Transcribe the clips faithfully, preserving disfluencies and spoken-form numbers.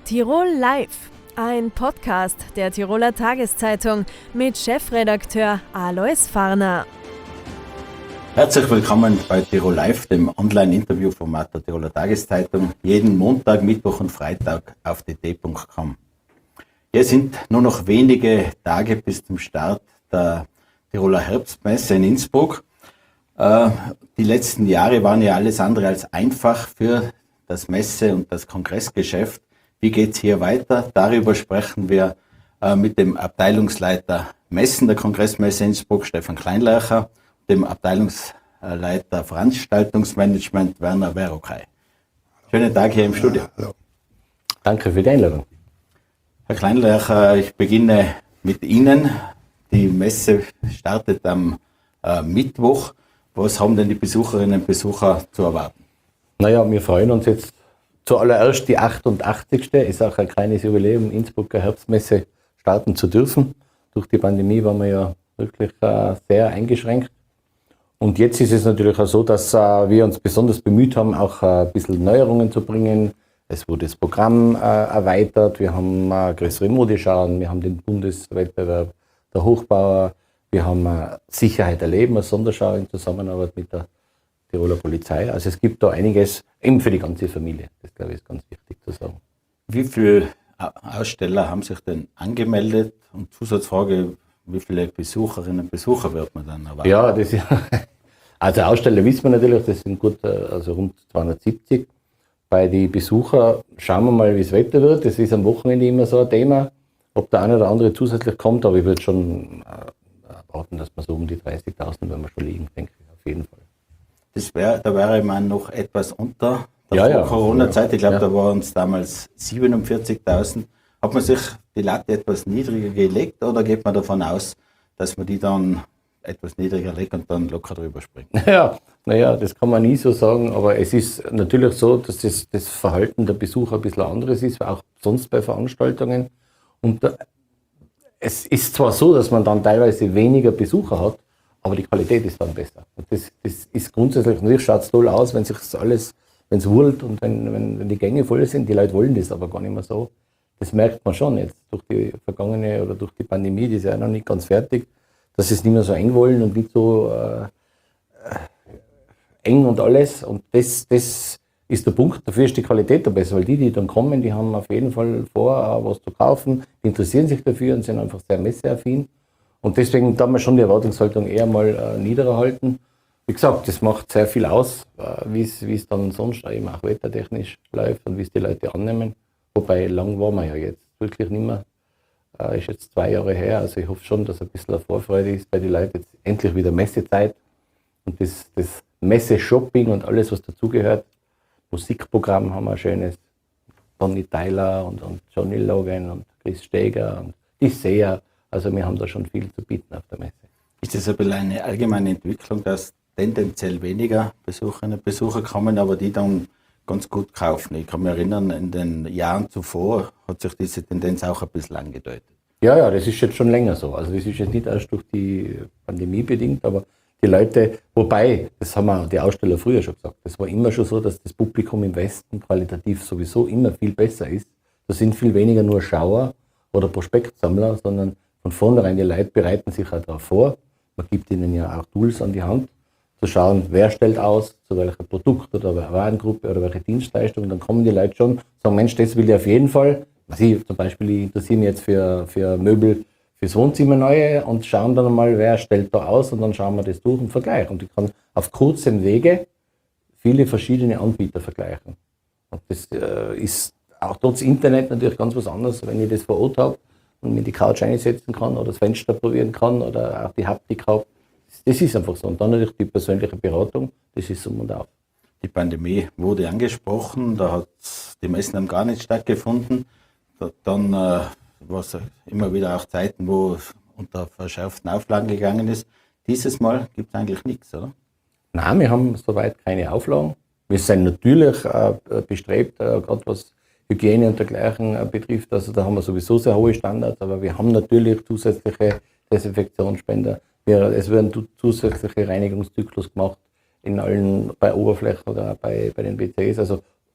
Tirol Live, ein Podcast der Tiroler Tageszeitung mit Chefredakteur Alois Farner. Herzlich willkommen bei Tirol Live, dem Online-Interview-Format der Tiroler Tageszeitung, jeden Montag, Mittwoch und Freitag auf d t punkt com. Es sind nur noch wenige Tage bis zum Start der Tiroler Herbstmesse in Innsbruck. Die letzten Jahre waren ja alles andere als einfach für das Messe- und das Kongressgeschäft. Wie geht's hier weiter? Darüber sprechen wir mit dem Abteilungsleiter Messen der Kongressmesse Innsbruck, Stefan Kleinlärcher, dem Abteilungsleiter Veranstaltungsmanagement Werner Verokay. Schönen Tag hier im Studio. Hallo. Danke für die Einladung. Herr Kleinlärcher, ich beginne mit Ihnen. Die Messe startet am äh, Mittwoch. Was haben denn die Besucherinnen und Besucher zu erwarten? Naja, wir freuen uns jetzt zuallererst die achtundachtzigste Ist auch ein kleines Jubiläum, Innsbrucker Herbstmesse starten zu dürfen. Durch die Pandemie waren wir ja wirklich äh, sehr eingeschränkt. Und jetzt ist es natürlich auch so, dass äh, wir uns besonders bemüht haben, auch äh, ein bisschen Neuerungen zu bringen. Es wurde das Programm äh, erweitert, wir haben äh, größere Modeschauen, wir haben den Bundeswettbewerb der Hochbauer, wir haben äh, Sicherheit erleben, eine Sonderschau in Zusammenarbeit mit der Tiroler Polizei. Also es gibt da einiges, eben für die ganze Familie. Das, glaube ich, ist ganz wichtig zu sagen. Wie viele Aussteller haben sich denn angemeldet? Und Zusatzfrage, wie viele Besucherinnen und Besucher wird man dann erwarten? Ja, das ist, also Aussteller wissen wir natürlich, das sind gut, also rund zweihundertsiebzig. Bei den Besuchern schauen wir mal, wie das Wetter wird. Das ist am Wochenende immer so ein Thema, ob der eine oder andere zusätzlich kommt, aber ich würde schon erwarten, dass wir so um die dreißigtausend, wenn wir schon liegen, denke ich, auf jeden Fall. Das wär, da wäre man noch etwas unter der ja, ja, Corona-Zeit. Ich glaube, ja. da waren es damals siebenundvierzigtausend. Hat man sich die Latte etwas niedriger gelegt oder geht man davon aus, dass man die dann etwas niedriger legt und dann locker drüber springt? Ja, naja, das kann man nie so sagen, aber es ist natürlich so, dass das, das Verhalten der Besucher ein bisschen anderes ist, auch sonst bei Veranstaltungen. Und da, es ist zwar so, dass man dann teilweise weniger Besucher hat, aber die Qualität ist dann besser. Und das, das ist grundsätzlich, natürlich schaut es toll aus, wenn sich alles, wenn es wurlt und wenn, wenn, wenn die Gänge voll sind. Die Leute wollen das aber gar nicht mehr so. Das merkt man schon jetzt durch die vergangene oder durch die Pandemie, die ist ja noch nicht ganz fertig, dass sie es nicht mehr so eng wollen und nicht so äh, eng und alles. Und das, das ist der Punkt. Dafür ist die Qualität da besser, weil die, die dann kommen, die haben auf jeden Fall vor, was zu kaufen, die interessieren sich dafür und sind einfach sehr messeaffin. Und deswegen darf man schon die Erwartungshaltung eher mal äh, niedriger halten. Wie gesagt, das macht sehr viel aus, äh, wie es dann sonst eben auch wettertechnisch läuft und wie es die Leute annehmen. Wobei, lang war man ja jetzt wirklich nicht mehr. Äh, ist jetzt zwei Jahre her, also ich hoffe schon, dass ein bisschen eine Vorfreude ist bei den Leuten. Jetzt endlich wieder Messezeit und das, das Messe-Shopping und alles, was dazugehört. Musikprogramm haben wir ein schönes. Bonnie Tyler und, und Johnny Logan und Chris Steger und die Seher. Also wir haben da schon viel zu bieten auf der Messe. Ist das ein bisschen eine allgemeine Entwicklung, dass tendenziell weniger Besucherinnen und Besucher kommen, aber die dann ganz gut kaufen? Ich kann mich erinnern, in den Jahren zuvor hat sich diese Tendenz auch ein bisschen angedeutet. Ja, ja, das ist jetzt schon länger so. Also das ist jetzt nicht erst durch die Pandemie bedingt, aber die Leute, wobei, das haben auch die Aussteller früher schon gesagt, das war immer schon so, dass das Publikum im Westen qualitativ sowieso immer viel besser ist. Das sind viel weniger nur Schauer oder Prospektsammler, sondern von vornherein, die Leute bereiten sich auch darauf vor. Man gibt ihnen ja auch Tools an die Hand, zu schauen, wer stellt aus, zu welchem Produkt oder Warengruppe oder welche Dienstleistung. Und dann kommen die Leute schon, sagen, Mensch, das will ich auf jeden Fall. Also ich zum Beispiel, ich interessiere mich jetzt für, für Möbel fürs Wohnzimmer neue und schauen dann mal, wer stellt da aus und dann schauen wir das durch und vergleichen. Und ich kann auf kurzem Wege viele verschiedene Anbieter vergleichen. Und das äh, ist auch trotz Internet natürlich ganz was anderes, wenn ich das vor Ort habe und mir die Couch einsetzen kann oder das Fenster probieren kann oder auch die Haptik habe. Das ist einfach so. Und dann natürlich die persönliche Beratung, das ist um und auf. Die Pandemie wurde angesprochen, da hat die Messen haben gar nicht stattgefunden. Dann äh, war es immer wieder auch Zeiten, wo es unter verschärften Auflagen gegangen ist. Dieses Mal gibt es eigentlich nichts, oder? Nein, wir haben soweit keine Auflagen. Wir sind natürlich äh, bestrebt, äh, gerade was Hygiene und dergleichen äh, betrifft. Also da haben wir sowieso sehr hohe Standards, aber wir haben natürlich zusätzliche Desinfektionsspender. Wir, es werden zusätzliche Reinigungszyklus gemacht in allen, bei Oberflächen oder bei, bei den W Cs. Also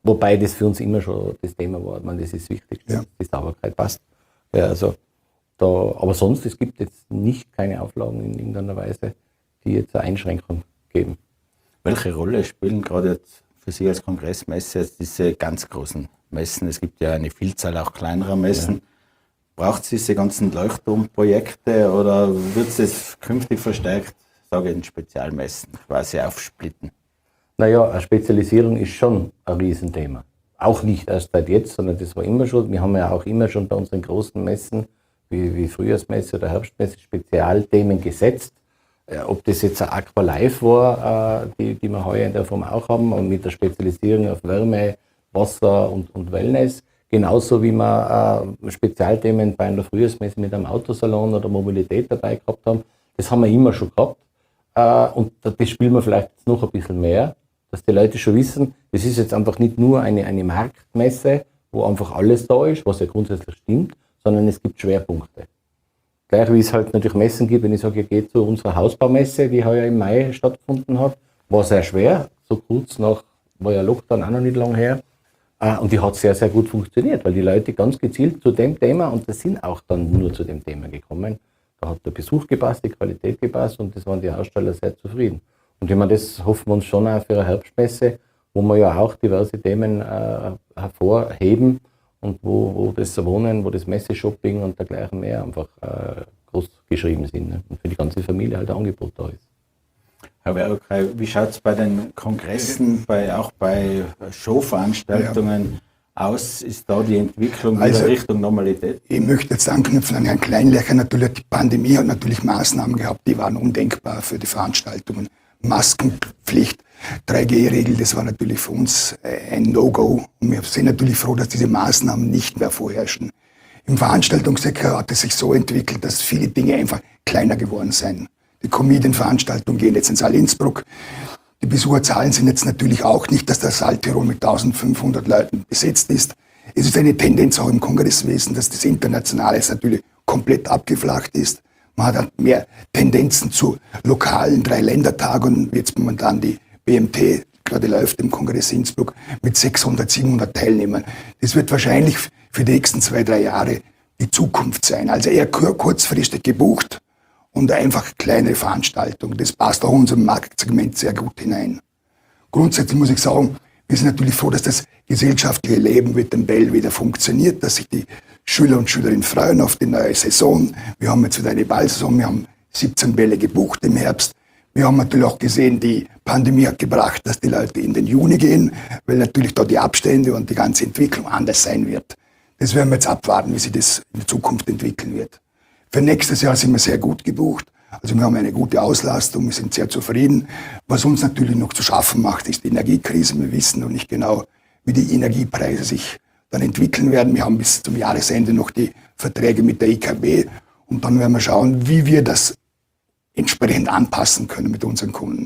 wobei das für uns immer schon das Thema war. Ich meine, das ist wichtig, dass Ja. die Sauberkeit passt. Ja, also da, aber sonst, es gibt jetzt nicht keine Auflagen in irgendeiner Weise, die jetzt eine Einschränkung geben. Welche Rolle spielen gerade jetzt für Sie als Kongressmesse jetzt diese ganz großen Messen? Es gibt ja eine Vielzahl auch kleinerer Messen. Ja. Braucht es diese ganzen Leuchtturmprojekte oder wird es künftig verstärkt, sage ich, in Spezialmessen quasi aufsplitten? Naja, eine Spezialisierung ist schon ein Riesenthema. Auch nicht erst seit jetzt, sondern das war immer schon. Wir haben ja auch immer schon bei unseren großen Messen, wie, wie Frühjahrsmesse oder Herbstmesse, Spezialthemen gesetzt. Ja, ob das jetzt ein Aqua Live war, äh, die, die wir heuer in der Form auch haben, und mit der Spezialisierung auf Wärme, Wasser und, und Wellness. Genauso wie wir äh, Spezialthemen bei einer Frühjahrsmesse mit einem Autosalon oder Mobilität dabei gehabt haben. Das haben wir immer schon gehabt. Äh, und das spielen wir vielleicht jetzt noch ein bisschen mehr, dass die Leute schon wissen, das ist jetzt einfach nicht nur eine, eine Marktmesse, wo einfach alles da ist, was ja grundsätzlich stimmt, sondern es gibt Schwerpunkte. Gleich wie es halt natürlich Messen gibt, wenn ich sage, ich gehe zu unserer Hausbaumesse, die heuer im Mai stattgefunden hat, war sehr schwer, so kurz nach, war ja Lockdown auch noch nicht lang her. Und die hat sehr, sehr gut funktioniert, weil die Leute ganz gezielt zu dem Thema, und das sind auch dann nur zu dem Thema gekommen, da hat der Besuch gepasst, die Qualität gepasst und das waren die Aussteller sehr zufrieden. Und ich meine, das hoffen wir uns schon auch für eine Herbstmesse, wo wir ja auch diverse Themen äh, hervorheben und wo, wo das Wohnen, wo das Messeshopping und dergleichen mehr einfach äh, groß geschrieben sind, ne? Und für die ganze Familie halt ein Angebot da ist. Herr Verokay, wie schaut es bei den Kongressen, bei, auch bei Showveranstaltungen ja. aus? Ist da die Entwicklung wieder also, Richtung Normalität? Ich möchte jetzt anknüpfen an Herrn Kleinlechner. Natürlich, die Pandemie hat natürlich Maßnahmen gehabt, die waren undenkbar für die Veranstaltungen. Maskenpflicht, drei G Regel, das war natürlich für uns ein No-Go. Und wir sind natürlich froh, dass diese Maßnahmen nicht mehr vorherrschen. Im Veranstaltungssektor hat es sich so entwickelt, dass viele Dinge einfach kleiner geworden sind. Die Comedian-Veranstaltungen gehen jetzt ins Saal Innsbruck. Die Besucherzahlen sind jetzt natürlich auch nicht, dass der Saal Tirol mit eintausendfünfhundert Leuten besetzt ist. Es ist eine Tendenz auch im Kongresswesen, dass das Internationale natürlich komplett abgeflacht ist. Man hat mehr Tendenzen zu lokalen Dreiländertagungen, wie jetzt momentan die B M T, gerade läuft im Kongress Innsbruck, mit sechshundert, siebenhundert Teilnehmern. Das wird wahrscheinlich für die nächsten zwei, drei Jahre die Zukunft sein. Also eher kurzfristig gebucht und einfach kleine Veranstaltungen. Das passt auch in unserem Marktsegment sehr gut hinein. Grundsätzlich muss ich sagen, wir sind natürlich froh, dass das gesellschaftliche Leben mit dem Bell wieder funktioniert, dass sich die Schüler und Schülerinnen freuen auf die neue Saison. Wir haben jetzt wieder eine Ballsaison, wir haben siebzehn Bälle gebucht im Herbst. Wir haben natürlich auch gesehen, die Pandemie hat gebracht, dass die Leute in den Juni gehen, weil natürlich da die Abstände und die ganze Entwicklung anders sein wird. Das werden wir jetzt abwarten, wie sich das in der Zukunft entwickeln wird. Für nächstes Jahr sind wir sehr gut gebucht. Also wir haben eine gute Auslastung, wir sind sehr zufrieden. Was uns natürlich noch zu schaffen macht, ist die Energiekrise. Wir wissen noch nicht genau, wie die Energiepreise sich dann entwickeln werden. Wir haben bis zum Jahresende noch die Verträge mit der I K B und dann werden wir schauen, wie wir das entsprechend anpassen können mit unseren Kunden.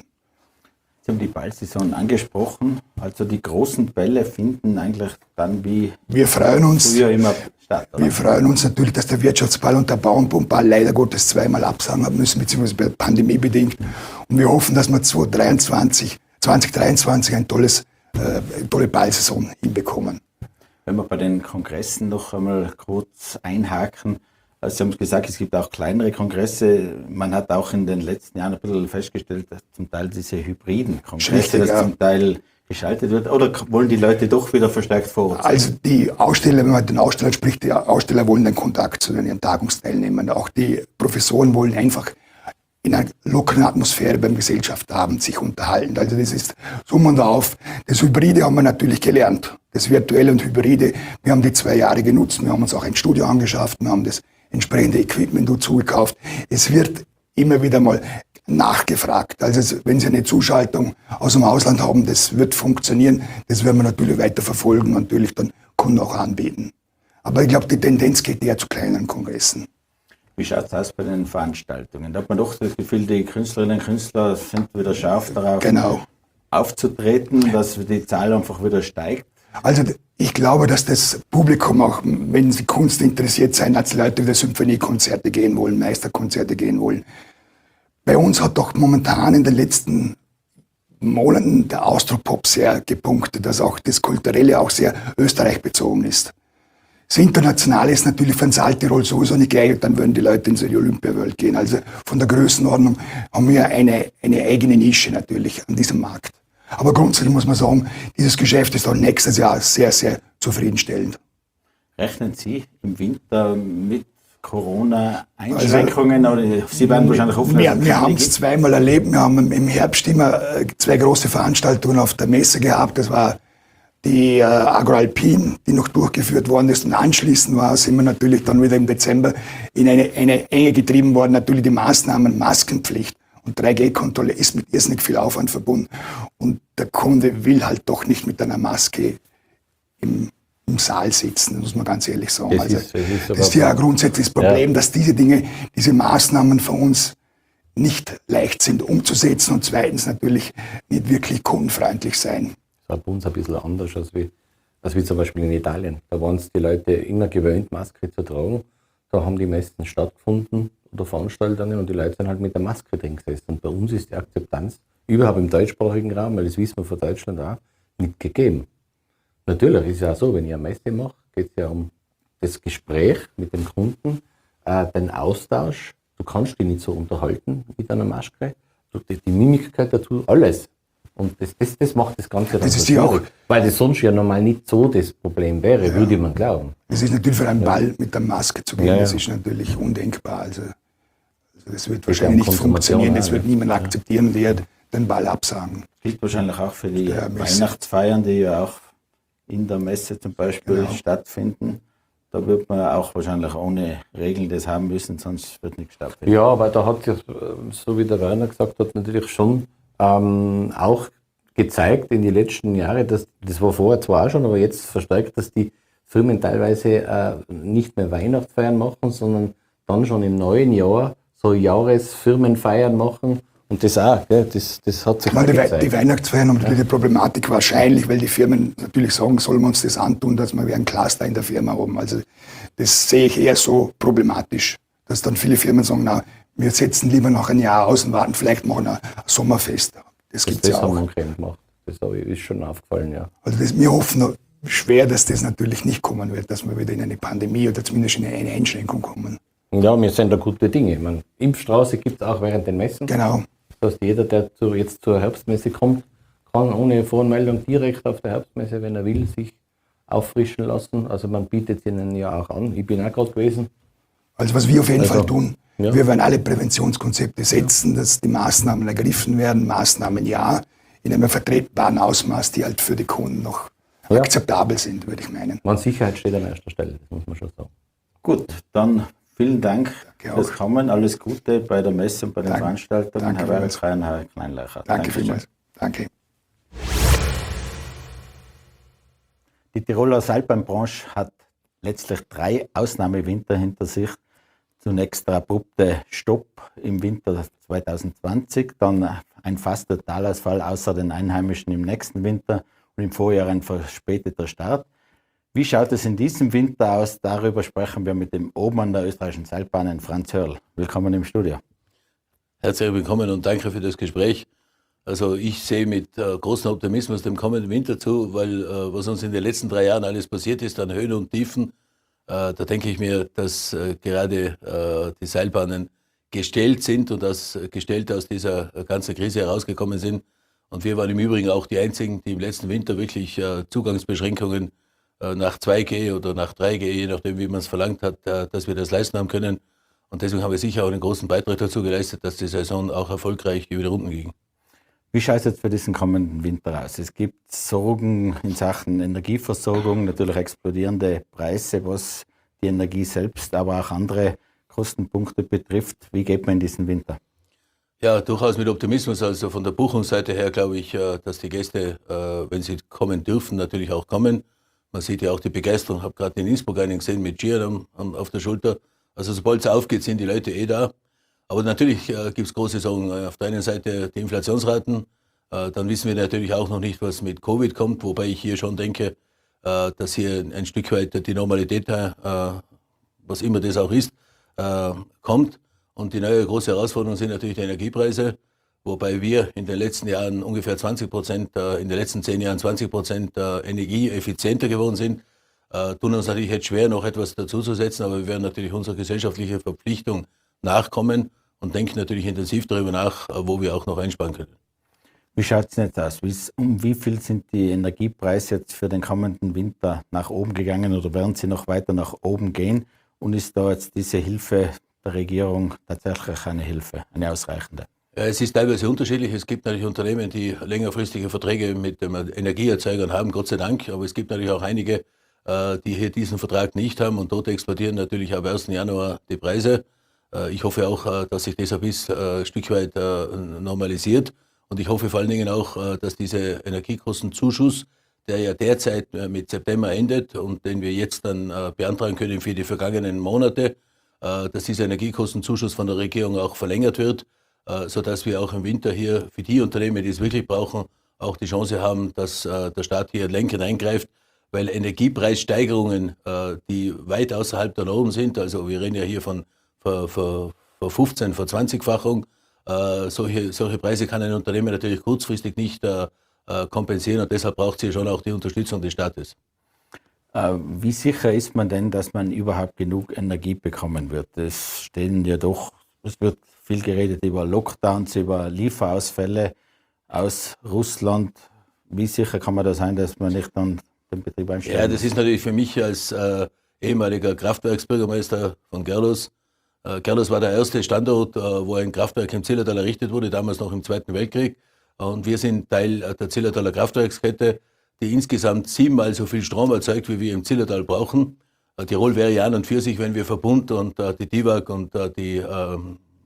Sie haben die Ballsaison angesprochen. Also die großen Bälle finden eigentlich dann wie wir freuen uns, früher immer statt. Oder? Wir freuen uns natürlich, dass der Wirtschaftsball und der Bauernball leider Gottes zweimal absagen haben müssen, beziehungsweise pandemiebedingt. Und wir hoffen, dass wir zwanzig dreiundzwanzig, zwanzig dreiundzwanzig ein tolles, äh, tolle Ballsaison hinbekommen. Wenn wir bei den Kongressen noch einmal kurz einhaken. Also Sie haben gesagt, es gibt auch kleinere Kongresse. Man hat auch in den letzten Jahren ein bisschen festgestellt, dass zum Teil diese hybriden Kongresse, Richtig, dass ja. zum Teil geschaltet wird. Oder wollen die Leute doch wieder verstärkt vor Ort sein? Also die Aussteller, wenn man mit den Ausstellern spricht, die Aussteller wollen den Kontakt zu den Tagungsteilnehmern. Auch die Professoren wollen einfach in einer lockeren Atmosphäre beim Gesellschaftsabend sich unterhalten. Also das ist Summ und Auf. Das Hybride haben wir natürlich gelernt. Das Virtuelle und Hybride, wir haben die zwei Jahre genutzt. Wir haben uns auch ein Studio angeschafft. Wir haben das entsprechende Equipment dazu gekauft. Es wird immer wieder mal nachgefragt. Also wenn Sie eine Zuschaltung aus dem Ausland haben, das wird funktionieren. Das werden wir natürlich weiter verfolgen und natürlich dann Kunden auch anbieten. Aber ich glaube, die Tendenz geht eher zu kleinen Kongressen. Wie schaut es aus bei den Veranstaltungen? Da hat man doch das Gefühl, die Künstlerinnen und Künstler sind wieder scharf darauf, genau. aufzutreten, dass die Zahl einfach wieder steigt. Also ich glaube, dass das Publikum auch, wenn sie Kunst interessiert sein, als Leute wieder Symphoniekonzerte gehen wollen, Meisterkonzerte gehen wollen. Bei uns hat doch momentan in den letzten Monaten der Austropop sehr gepunktet, dass auch das Kulturelle auch sehr Österreich bezogen ist. Das Internationale ist natürlich für den Saltirol sowieso nicht geeignet, dann würden die Leute in die Olympiawelt gehen. Also von der Größenordnung haben wir eine, eine eigene Nische natürlich an diesem Markt. Aber grundsätzlich muss man sagen, dieses Geschäft ist auch nächstes Jahr sehr, sehr zufriedenstellend. Rechnen Sie im Winter mit Corona-Einschränkungen? Also, oder Sie werden wahrscheinlich hoffen, Wir, wir haben es zweimal erlebt. Wir haben im Herbst immer zwei große Veranstaltungen auf der Messe gehabt. Das war die äh, Agroalpin, die noch durchgeführt worden ist. Und anschließend war, sind wir natürlich dann wieder im Dezember in eine, eine Enge getrieben worden. Natürlich die Maßnahmen, Maskenpflicht und drei G-Kontrolle ist mit irrsinnig viel Aufwand verbunden. Und der Kunde will halt doch nicht mit einer Maske im, im Saal sitzen, muss man ganz ehrlich sagen. Das also, ist, das ist, das ist ja ein grundsätzliches Problem, ja. dass diese Dinge, diese Maßnahmen für uns nicht leicht sind umzusetzen und zweitens natürlich nicht wirklich kundenfreundlich sein. Das war bei uns ein bisschen anders als wie, als wie zum Beispiel in Italien. Da waren es die Leute immer gewöhnt, Maske zu tragen. Da haben die Messen stattgefunden oder Veranstaltungen und die Leute sind halt mit der Maske drin gesessen. Und bei uns ist die Akzeptanz überhaupt im deutschsprachigen Raum, weil das wissen wir von Deutschland auch, nicht gegeben. Natürlich ist es ja auch so, wenn ich eine Messe mache, geht es ja um das Gespräch mit dem Kunden, äh, den Austausch. Du kannst dich nicht so unterhalten mit einer Maske. Du, die, die Mimik gehört dazu, alles. Und das, das, das macht das Ganze dann Das so ist ja auch, weil das sonst ja normal nicht so das Problem wäre, Ja. würde man glauben. es ist natürlich für einen Ball mit der Maske zu gehen, Ja, ja. das ist natürlich undenkbar. Also, also das wird ist wahrscheinlich ja nicht Konsumation funktionieren, auch, das wird ja. niemand akzeptieren, wird den Ball absagen. Gilt wahrscheinlich auch für die Ja, Messe. Weihnachtsfeiern, die ja auch in der Messe zum Beispiel Genau. stattfinden. Da wird man auch wahrscheinlich ohne Regeln das haben müssen, sonst wird nichts stattfinden. Ja, aber da hat sich, so wie der Werner gesagt hat, natürlich schon ähm, auch gezeigt in den letzten Jahren, dass das war vorher zwar auch schon, aber jetzt verstärkt, dass die Firmen teilweise äh, nicht mehr Weihnachtsfeiern machen, sondern dann schon im neuen Jahr so Jahresfirmenfeiern machen und das auch, gell, das, das hat sich Ich meine, die, Wei- gezeigt. die Weihnachtsfeiern haben natürlich die Problematik wahrscheinlich, weil die Firmen natürlich sagen, sollen wir uns das antun, dass wir wie ein Cluster in der Firma haben. Also das sehe ich eher so problematisch, dass dann viele Firmen sagen, na, wir setzen lieber noch ein Jahr aus und warten, vielleicht machen ein Sommerfest. Das das, gibt's das ja haben auch. manche gemacht. Das habe ich, ist schon aufgefallen, ja. Also das, wir hoffen nur schwer, dass das natürlich nicht kommen wird, dass wir wieder in eine Pandemie oder zumindest in eine Einschränkung kommen. Ja, wir sind da gute Dinge. Ich meine, Impfstraße gibt es auch während den Messen. Genau. Das heißt, jeder, der zu, jetzt zur Herbstmesse kommt, kann ohne Voranmeldung direkt auf der Herbstmesse, wenn er will, sich auffrischen lassen. Also man bietet es ihnen ja auch an. Ich bin auch gerade gewesen. Also was wir auf jeden Also, Fall tun, ja. wir werden alle Präventionskonzepte setzen, dass die Maßnahmen ergriffen werden, Maßnahmen ja, in einem vertretbaren Ausmaß, die halt für die Kunden noch Ja. akzeptabel sind, würde ich meinen. Man, Sicherheit steht an erster Stelle, das muss man schon sagen. Gut, dann vielen Dank Danke fürs auch. Kommen. Alles Gute bei der Messe und bei den Danke. Veranstaltungen. Danke Herr vielmals. Werenskrein, Herr Kleinleicher. Danke Dankeschön. vielmals. Danke. Die Tiroler Seilbahnbranche hat letztlich drei Ausnahmewinter hinter sich. Zunächst der abrupte Stopp im Winter zwanzig zwanzig, dann ein fast Totalausfall außer den Einheimischen im nächsten Winter und im Vorjahr ein verspäteter Start. Wie schaut es in diesem Winter aus? Darüber sprechen wir mit dem Obmann der österreichischen Seilbahnen, Franz Hörl. Willkommen im Studio. Herzlich willkommen und danke für das Gespräch. Also ich sehe mit äh, großem Optimismus dem kommenden Winter zu, weil äh, was uns in den letzten drei Jahren alles passiert ist an Höhen und Tiefen, äh, da denke ich mir, dass äh, gerade äh, die Seilbahnen gestellt sind und dass äh, gestellt aus dieser äh, ganzen Krise herausgekommen sind. Und wir waren im Übrigen auch die Einzigen, die im letzten Winter wirklich äh, Zugangsbeschränkungen äh, nach zwei G oder nach drei G, je nachdem wie man es verlangt hat, äh, dass wir das leisten haben können. Und deswegen haben wir sicher auch einen großen Beitrag dazu geleistet, dass die Saison auch erfolgreich über die Runden ging. Wie schaut es jetzt für diesen kommenden Winter aus? Es gibt Sorgen in Sachen Energieversorgung, natürlich explodierende Preise, was die Energie selbst, aber auch andere Kostenpunkte betrifft. Wie geht man in diesen Winter? Ja, durchaus mit Optimismus. Also von der Buchungsseite her glaube ich, dass die Gäste, wenn sie kommen dürfen, natürlich auch kommen. Man sieht ja auch die Begeisterung. Ich habe gerade in Innsbruck einen gesehen mit Skiern auf der Schulter. Also sobald es aufgeht, sind die Leute eh da. Aber natürlich äh, gibt es große Sorgen. Auf der einen Seite die Inflationsraten, äh, dann wissen wir natürlich auch noch nicht, was mit Covid kommt, wobei ich hier schon denke, äh, dass hier ein, ein Stück weit die Normalität, äh, was immer das auch ist, äh, kommt. Und die neue große Herausforderung sind natürlich die Energiepreise, wobei wir in den letzten Jahren ungefähr zwanzig Prozent, äh, in den letzten zehn Jahren zwanzig Prozent äh, energieeffizienter geworden sind, äh, tun uns natürlich jetzt schwer, noch etwas dazuzusetzen, aber wir werden natürlich unserer gesellschaftlichen Verpflichtung nachkommen und denken natürlich intensiv darüber nach, äh, wo wir auch noch einsparen können. Wie schaut es jetzt aus? Wie, um wie viel sind die Energiepreise jetzt für den kommenden Winter nach oben gegangen oder werden sie noch weiter nach oben gehen? Und ist da jetzt diese Hilfe der Regierung tatsächlich eine Hilfe, eine ausreichende? Ja, es ist teilweise unterschiedlich. Es gibt natürlich Unternehmen, die längerfristige Verträge mit den Energieerzeugern haben, Gott sei Dank. Aber es gibt natürlich auch einige, äh, die hier diesen Vertrag nicht haben. Und dort explodieren natürlich ab ersten Januar die Preise. Äh, ich hoffe auch, äh, dass sich das ein bisschen äh, ein Stück weit äh, normalisiert. Und ich hoffe vor allen Dingen auch, dass dieser Energiekostenzuschuss, der ja derzeit mit September endet und den wir jetzt dann beantragen können für die vergangenen Monate, dass dieser Energiekostenzuschuss von der Regierung auch verlängert wird, sodass wir auch im Winter hier für die Unternehmen, die es wirklich brauchen, auch die Chance haben, dass der Staat hier lenkend eingreift, weil Energiepreissteigerungen, die weit außerhalb der Norm sind, also wir reden ja hier von ver, ver, ver fünfzehn, ver zwanzig-Fachung, Äh, solche, solche Preise kann ein Unternehmen natürlich kurzfristig nicht äh, kompensieren und deshalb braucht sie schon auch die Unterstützung des Staates. Äh, wie sicher ist man denn, dass man überhaupt genug Energie bekommen wird? Es stehen ja doch, es wird viel geredet über Lockdowns, über Lieferausfälle aus Russland. Wie sicher kann man da sein, dass man nicht dann den Betrieb einstellt? Ja, das ist natürlich für mich als äh, ehemaliger Kraftwerksbürgermeister von Gerlos. Gerlos war der erste Standort, wo ein Kraftwerk im Zillertal errichtet wurde, damals noch im Zweiten Weltkrieg. Und wir sind Teil der Zillertaler Kraftwerkskette, die insgesamt siebenmal so viel Strom erzeugt, wie wir im Zillertal brauchen. Tirol wäre ja an und für sich, wenn wir Verbund und die DIWAG und die äh,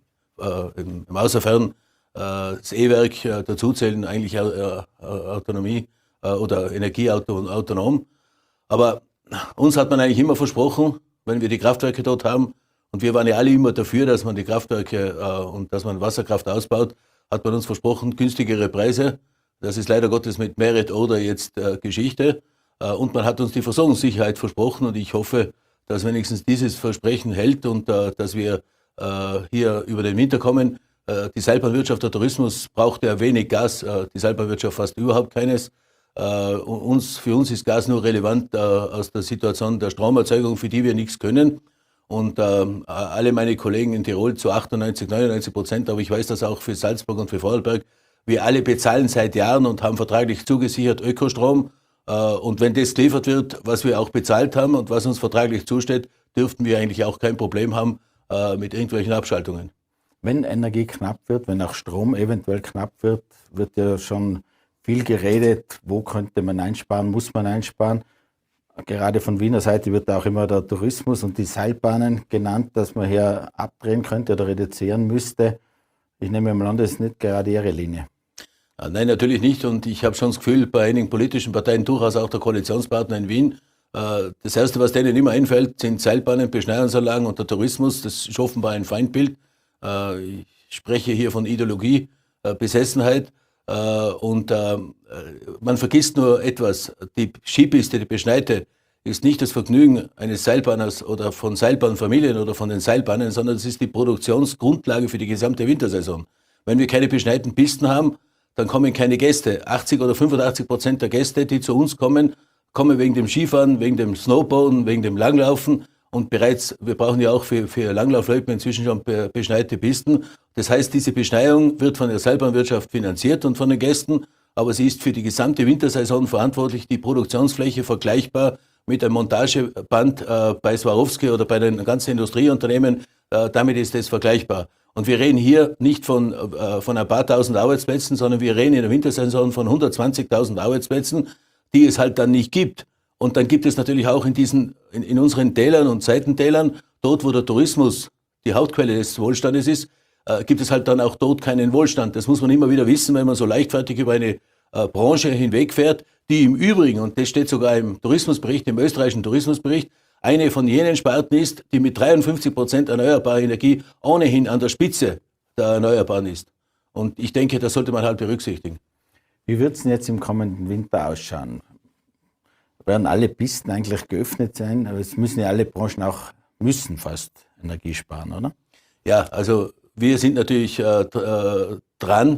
äh, im Außerfern äh, das E-Werk äh, dazuzählen, eigentlich äh, Autonomie äh, oder energieautonom. Aber uns hat man eigentlich immer versprochen, wenn wir die Kraftwerke dort haben, und wir waren ja alle immer dafür, dass man die Kraftwerke äh, und dass man Wasserkraft ausbaut, hat man uns versprochen, günstigere Preise. Das ist leider Gottes mit Merit Order jetzt äh, Geschichte. Äh, und man hat uns die Versorgungssicherheit versprochen und ich hoffe, dass wenigstens dieses Versprechen hält und äh, dass wir äh, hier über den Winter kommen. Äh, die Seilbahnwirtschaft, der Tourismus braucht ja wenig Gas, äh, die Seilbahnwirtschaft fast überhaupt keines. Äh, uns, für uns ist Gas nur relevant äh, aus der Situation der Stromerzeugung, für die wir nichts können. Und äh, alle meine Kollegen in Tirol zu achtundneunzig, neunundneunzig Prozent, aber ich weiß das auch für Salzburg und für Vorarlberg, wir alle bezahlen seit Jahren und haben vertraglich zugesichert Ökostrom. Äh, und wenn das geliefert wird, was wir auch bezahlt haben und was uns vertraglich zusteht, dürften wir eigentlich auch kein Problem haben äh, mit irgendwelchen Abschaltungen. Wenn Energie knapp wird, wenn auch Strom eventuell knapp wird, wird ja schon viel geredet, wo könnte man einsparen, muss man einsparen. Gerade von Wiener Seite wird auch immer der Tourismus und die Seilbahnen genannt, dass man hier abdrehen könnte oder reduzieren müsste. Ich nehme mal an, das ist nicht gerade Ihre Linie. Nein, natürlich nicht. Und ich habe schon das Gefühl, bei einigen politischen Parteien, durchaus auch der Koalitionspartner in Wien, das Erste, was denen immer einfällt, sind Seilbahnen, Beschneiungsanlagen und der Tourismus. Das ist offenbar ein Feindbild. Ich spreche hier von Ideologie, Besessenheit. Und man vergisst nur etwas. Die Skipiste, die beschneite, ist nicht das Vergnügen eines Seilbahners oder von Seilbahnfamilien oder von den Seilbahnen, sondern es ist die Produktionsgrundlage für die gesamte Wintersaison. Wenn wir keine beschneiten Pisten haben, dann kommen keine Gäste. achtzig oder fünfundachtzig Prozent der Gäste, die zu uns kommen, kommen wegen dem Skifahren, wegen dem Snowboarden, wegen dem Langlaufen. Und bereits, wir brauchen ja auch für, für Langlaufloipen inzwischen schon beschneite Pisten. Das heißt, diese Beschneiung wird von der Seilbahnwirtschaft finanziert und von den Gästen, aber sie ist für die gesamte Wintersaison verantwortlich, die Produktionsfläche vergleichbar mit einem Montageband äh, bei Swarovski oder bei den ganzen Industrieunternehmen. Äh, damit ist das vergleichbar. Und wir reden hier nicht von, äh, von ein paar tausend Arbeitsplätzen, sondern wir reden in der Wintersaison von hundertzwanzigtausend Arbeitsplätzen, die es halt dann nicht gibt. Und dann gibt es natürlich auch in diesen, in, in unseren Tälern und Seitentälern, dort wo der Tourismus die Hauptquelle des Wohlstandes ist, äh, gibt es halt dann auch dort keinen Wohlstand. Das muss man immer wieder wissen, wenn man so leichtfertig über eine äh, Branche hinwegfährt, die im Übrigen, und das steht sogar im Tourismusbericht, im österreichischen Tourismusbericht, eine von jenen Sparten ist, die mit dreiundfünfzig Prozent erneuerbarer Energie ohnehin an der Spitze der Erneuerbaren ist. Und ich denke, das sollte man halt berücksichtigen. Wie wird es denn jetzt im kommenden Winter ausschauen? Werden alle Pisten eigentlich geöffnet sein? Aber es müssen ja alle Branchen auch, müssen fast Energie sparen, oder? Ja, also wir sind natürlich äh, dran,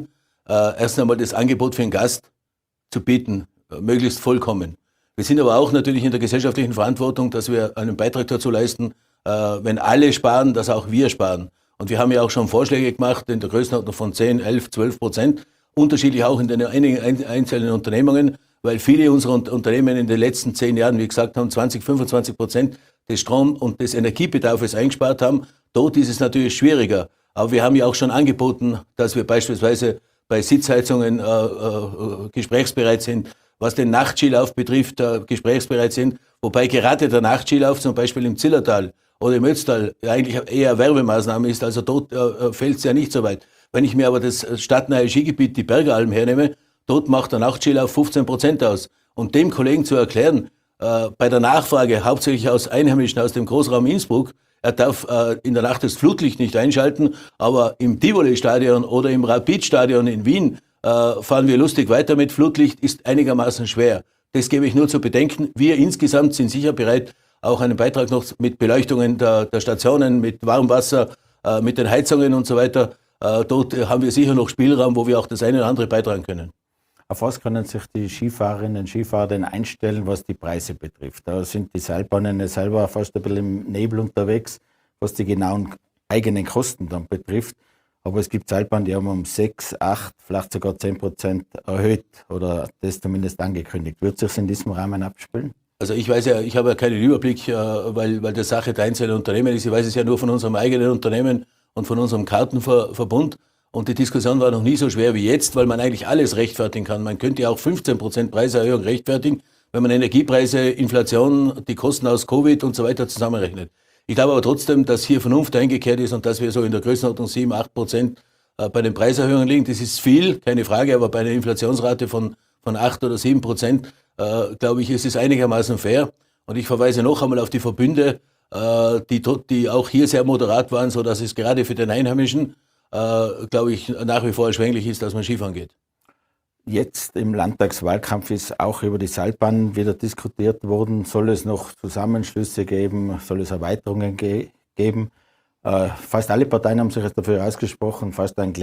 äh, erst einmal das Angebot für den Gast zu bieten, äh, möglichst vollkommen. Wir sind aber auch natürlich in der gesellschaftlichen Verantwortung, dass wir einen Beitrag dazu leisten, äh, wenn alle sparen, dass auch wir sparen. Und wir haben ja auch schon Vorschläge gemacht in der Größenordnung von zehn, elf, zwölf Prozent, unterschiedlich auch in den einigen einzelnen Unternehmungen, weil viele unserer Unternehmen in den letzten zehn Jahren, wie gesagt haben, zwanzig, fünfundzwanzig Prozent des Strom- und des Energiebedarfs eingespart haben. Dort ist es natürlich schwieriger. Aber wir haben ja auch schon angeboten, dass wir beispielsweise bei Sitzheizungen äh, äh, gesprächsbereit sind, was den Nachtskilauf betrifft, äh, gesprächsbereit sind. Wobei gerade der Nachtskilauf zum Beispiel im Zillertal oder im Ötztal eigentlich eher Werbemaßnahme ist. Also dort äh, fällt es ja nicht so weit. Wenn ich mir aber das stadtnahe Skigebiet, die Bergeralm, hernehme, dort macht der Nachtskilauf fünfzehn Prozent aus. Und dem Kollegen zu erklären, äh, bei der Nachfrage, hauptsächlich aus Einheimischen aus dem Großraum Innsbruck, er darf äh, in der Nacht das Flutlicht nicht einschalten, aber im Tivoli-Stadion oder im Rapid-Stadion in Wien äh, fahren wir lustig weiter mit Flutlicht, ist einigermaßen schwer. Das gebe ich nur zu bedenken. Wir insgesamt sind sicher bereit, auch einen Beitrag noch mit Beleuchtungen der, der Stationen, mit Warmwasser, äh, mit den Heizungen und so weiter. Äh, dort haben wir sicher noch Spielraum, wo wir auch das eine oder andere beitragen können. Auf was können sich die Skifahrerinnen und Skifahrer denn einstellen, was die Preise betrifft? Da sind die Seilbahnen selber fast ein bisschen im Nebel unterwegs, was die genauen eigenen Kosten dann betrifft. Aber es gibt Seilbahnen, die haben um sechs, acht, vielleicht sogar zehn Prozent erhöht oder das zumindest angekündigt. Wird sich in diesem Rahmen abspielen? Also ich weiß ja, ich habe ja keinen Überblick, weil, weil das Sache der einzelnen Unternehmen ist. Ich weiß es ja nur von unserem eigenen Unternehmen und von unserem Kartenverbund. Und die Diskussion war noch nie so schwer wie jetzt, weil man eigentlich alles rechtfertigen kann. Man könnte ja auch fünfzehn Prozent Preiserhöhung rechtfertigen, wenn man Energiepreise, Inflation, die Kosten aus Covid und so weiter zusammenrechnet. Ich glaube aber trotzdem, dass hier Vernunft eingekehrt ist und dass wir so in der Größenordnung sieben, acht Prozent bei den Preiserhöhungen liegen. Das ist viel, keine Frage, aber bei einer Inflationsrate von, von acht oder sieben Prozent, äh, glaube ich, ist es einigermaßen fair. Und ich verweise noch einmal auf die Verbünde, äh, die, die auch hier sehr moderat waren, so dass es gerade für den Einheimischen Uh, glaube ich, nach wie vor erschwinglich ist, dass man Skifahren geht. Jetzt im Landtagswahlkampf ist auch über die Seilbahn wieder diskutiert worden. Soll es noch Zusammenschlüsse geben? Soll es Erweiterungen ge- geben? Uh, fast alle Parteien haben sich jetzt dafür ausgesprochen, fast ein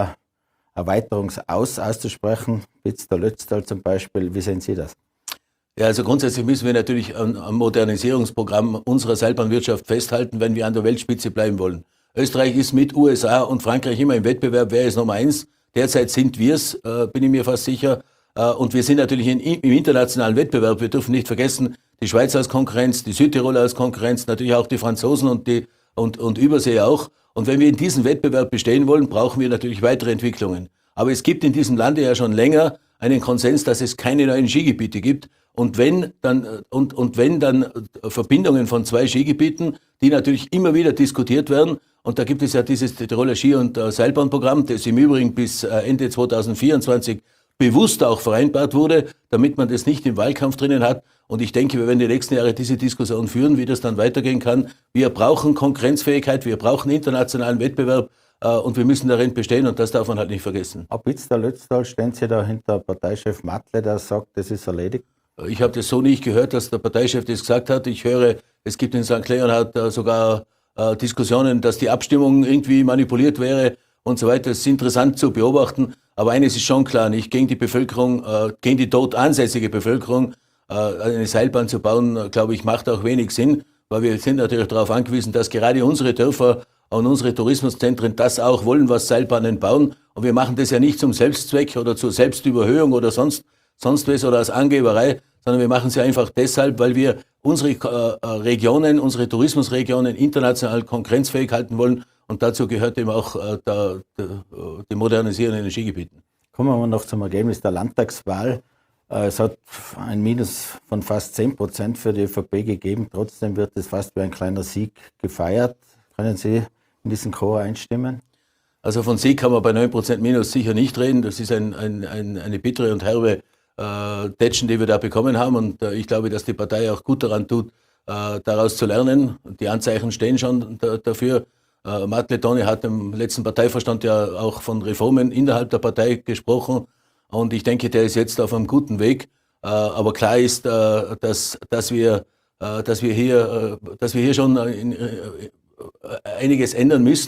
Gletscher-Erweiterungsaus auszusprechen. Bitztal, Ötztal zum Beispiel. Wie sehen Sie das? Ja, also grundsätzlich müssen wir natürlich am, am Modernisierungsprogramm unserer Seilbahnwirtschaft festhalten, wenn wir an der Weltspitze bleiben wollen. Österreich ist mit U S A und Frankreich immer im Wettbewerb, wer ist Nummer eins. Derzeit sind wir es, äh, bin ich mir fast sicher. Äh, und wir sind natürlich in, im internationalen Wettbewerb. Wir dürfen nicht vergessen, die Schweiz als Konkurrenz, die Südtiroler als Konkurrenz, natürlich auch die Franzosen und die und, und Übersee auch. Und wenn wir in diesem Wettbewerb bestehen wollen, brauchen wir natürlich weitere Entwicklungen. Aber es gibt in diesem Lande ja schon länger einen Konsens, dass es keine neuen Skigebiete gibt. Und wenn dann, und, und wenn dann Verbindungen von zwei Skigebieten, die natürlich immer wieder diskutiert werden. Und da gibt es ja dieses Tiroler Ski- und äh, Seilbahnprogramm, das im Übrigen bis äh, Ende zweitausendvierundzwanzig bewusst auch vereinbart wurde, damit man das nicht im Wahlkampf drinnen hat. Und ich denke, wir werden die nächsten Jahre diese Diskussion führen, wie das dann weitergehen kann. Wir brauchen Konkurrenzfähigkeit, wir brauchen internationalen Wettbewerb äh, und wir müssen darin bestehen und das darf man halt nicht vergessen. Ab Bitztal, Ötztal stehen Sie da hinter Parteichef Matle, der sagt, das ist erledigt? Ich habe das so nicht gehört, dass der Parteichef das gesagt hat. Ich höre, es gibt in Sankt Leonhard äh, sogar äh, Diskussionen, dass die Abstimmung irgendwie manipuliert wäre und so weiter. Das ist interessant zu beobachten. Aber eines ist schon klar, nicht gegen die Bevölkerung, äh, gegen die dort ansässige Bevölkerung, äh, eine Seilbahn zu bauen, äh, glaube ich, macht auch wenig Sinn, weil wir sind natürlich darauf angewiesen, dass gerade unsere Dörfer und unsere Tourismuszentren das auch wollen, was Seilbahnen bauen. Und wir machen das ja nicht zum Selbstzweck oder zur Selbstüberhöhung oder sonst, sonst was oder als Angeberei, sondern wir machen es ja einfach deshalb, weil wir unsere äh, Regionen, unsere Tourismusregionen international konkurrenzfähig halten wollen. Und dazu gehört eben auch äh, der, der, die Modernisierung in den Skigebieten. Kommen wir noch zum Ergebnis der Landtagswahl. Äh, es hat ein Minus von fast zehn Prozent für die ÖVP gegeben. Trotzdem wird es fast wie ein kleiner Sieg gefeiert. Können Sie in diesen Chor einstimmen? Also von Sieg kann man bei neun Prozent Minus sicher nicht reden. Das ist ein, ein, ein, eine bittere und herbe äh, Tätschen, die wir da bekommen haben. Und äh, ich glaube, dass die Partei auch gut daran tut, äh, daraus zu lernen. Die Anzeichen stehen schon da, dafür. Äh, Matle Toni hat im letzten Parteivorstand ja auch von Reformen innerhalb der Partei gesprochen. Und ich denke, der ist jetzt auf einem guten Weg. Äh, aber klar ist, äh, dass, dass, wir, äh, dass, wir hier, äh, dass wir hier schon in, äh, einiges ändern müssen.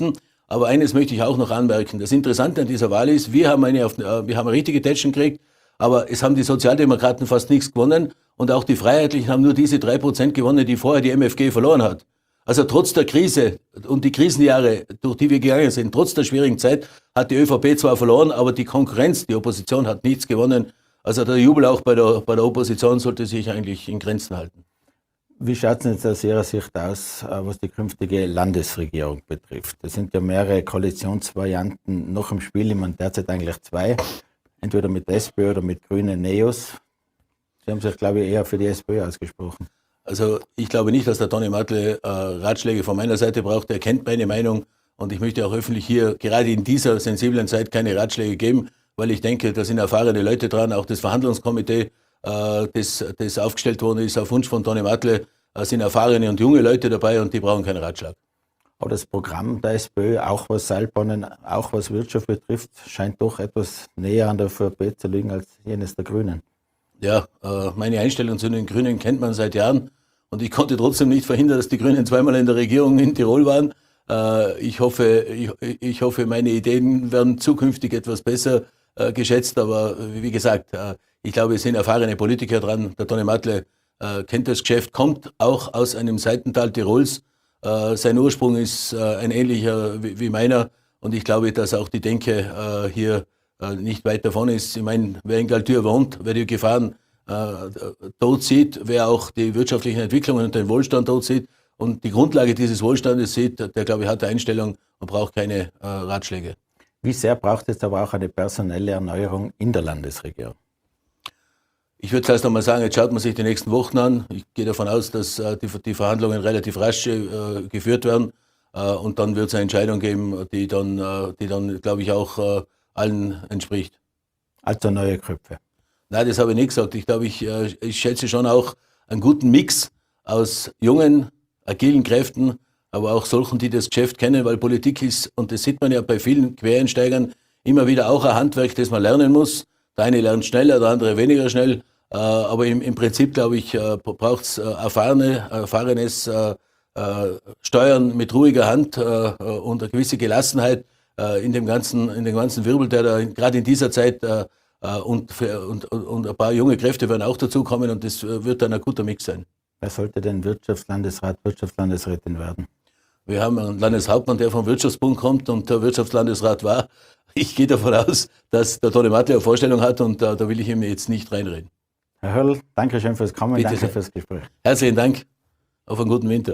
Aber eines möchte ich auch noch anmerken. Das Interessante an dieser Wahl ist, wir haben eine, wir haben eine richtige Tätschen gekriegt, aber es haben die Sozialdemokraten fast nichts gewonnen und auch die Freiheitlichen haben nur diese drei Prozent gewonnen, die vorher die M F G verloren hat. Also trotz der Krise und die Krisenjahre, durch die wir gegangen sind, trotz der schwierigen Zeit, hat die ÖVP zwar verloren, aber die Konkurrenz, die Opposition hat nichts gewonnen. Also der Jubel auch bei der, bei der Opposition sollte sich eigentlich in Grenzen halten. Wie schaut es jetzt aus Ihrer Sicht aus, was die künftige Landesregierung betrifft? Es sind ja mehrere Koalitionsvarianten noch im Spiel, ich meine derzeit eigentlich zwei, entweder mit S P Ö oder mit Grünen Neos. Sie haben sich, glaube ich, eher für die S P Ö ausgesprochen. Also ich glaube nicht, dass der Toni Mattle äh, Ratschläge von meiner Seite braucht. Er kennt meine Meinung und ich möchte auch öffentlich hier gerade in dieser sensiblen Zeit keine Ratschläge geben, weil ich denke, da sind erfahrene Leute dran, auch das Verhandlungskomitee, äh, das, das aufgestellt worden ist auf Wunsch von Toni Mattle, äh, sind erfahrene und junge Leute dabei und die brauchen keinen Ratschlag. Aber das Programm der S P Ö, auch was Seilbahnen, auch was Wirtschaft betrifft, scheint doch etwas näher an der ÖVP zu liegen als jenes der Grünen. Ja, äh, meine Einstellung zu den Grünen kennt man seit Jahren und ich konnte trotzdem nicht verhindern, dass die Grünen zweimal in der Regierung in Tirol waren. Äh, ich hoffe, ich, ich hoffe, meine Ideen werden zukünftig etwas besser äh, geschätzt, aber wie gesagt, äh, ich glaube, es sind erfahrene Politiker dran. Der Toni Mattle äh, kennt das Geschäft, kommt auch aus einem Seitental Tirols. Äh, sein Ursprung ist äh, ein ähnlicher wie, wie meiner und ich glaube, dass auch die Denke äh, hier äh, nicht weit davon ist. Ich meine, wer in Galtür wohnt, wer die Gefahren äh, dort sieht, wer auch die wirtschaftlichen Entwicklungen und den Wohlstand dort sieht und die Grundlage dieses Wohlstandes sieht, der, glaube ich, hat eine Einstellung und braucht keine äh, Ratschläge. Wie sehr braucht es aber auch eine personelle Erneuerung in der Landesregierung? Ich würde zuerst einmal sagen, jetzt schaut man sich die nächsten Wochen an. Ich gehe davon aus, dass äh, die, die Verhandlungen relativ rasch äh, geführt werden äh, und dann wird es eine Entscheidung geben, die dann, äh, die dann, glaube ich, auch äh, allen entspricht. Also neue Köpfe? Nein, das habe ich nicht gesagt. Ich glaube, ich, äh, ich schätze schon auch einen guten Mix aus jungen, agilen Kräften, aber auch solchen, die das Geschäft kennen, weil Politik ist, und das sieht man ja bei vielen Quereinsteigern, immer wieder auch ein Handwerk, das man lernen muss. Der eine lernt schneller, der andere weniger schnell. Äh, aber im, im Prinzip, glaube ich, äh, braucht es äh, erfahrene, erfahrenes äh, äh, Steuern mit ruhiger Hand äh, und eine gewisse Gelassenheit äh, in dem ganzen, in dem ganzen Wirbel, der da gerade in dieser Zeit äh, und, für, und, und ein paar junge Kräfte werden auch dazukommen und das wird dann ein guter Mix sein. Wer sollte denn Wirtschaftslandesrat, Wirtschaftslandesrätin werden? Wir haben einen Landeshauptmann, der vom Wirtschaftsbund kommt und der Wirtschaftslandesrat war. Ich gehe davon aus, dass der Toni Mattle eine Vorstellung hat und uh, da will ich ihm jetzt nicht reinreden. Herr Hörl, danke schön fürs Kommen, Bitte danke sehr. fürs Gespräch. Herzlichen Dank, auf einen guten Winter.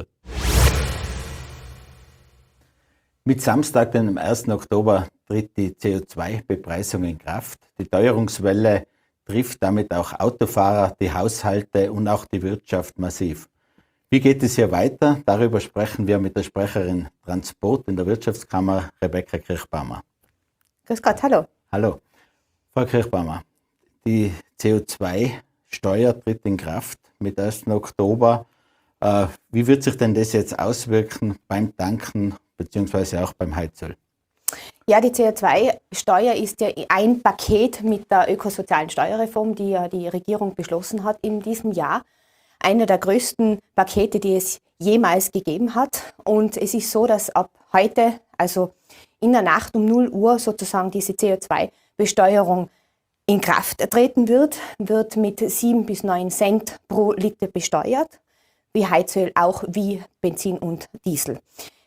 Mit Samstag, dem ersten Oktober, tritt die C O zwei Bepreisung in Kraft. Die Teuerungswelle trifft damit auch Autofahrer, die Haushalte und auch die Wirtschaft massiv. Wie geht es hier weiter? Darüber sprechen wir mit der Sprecherin Transport in der Wirtschaftskammer, Rebecca Kirchbaumer. Grüß Gott, hallo. Hallo. Frau Kirchbaumer, die C O zwei Steuer tritt in Kraft mit ersten Oktober. Äh, wie wird sich denn das jetzt auswirken beim Tanken beziehungsweise auch beim Heizöl? Ja, die C O zwei Steuer ist ja ein Paket mit der ökosozialen Steuerreform, die ja die Regierung beschlossen hat in diesem Jahr. Einer der größten Pakete, die es jemals gegeben hat. Und es ist so, dass ab heute, also in der Nacht um null Uhr sozusagen diese C O zwei Besteuerung in Kraft treten wird, wird mit sieben bis neun Cent pro Liter besteuert, wie Heizöl auch wie Benzin und Diesel.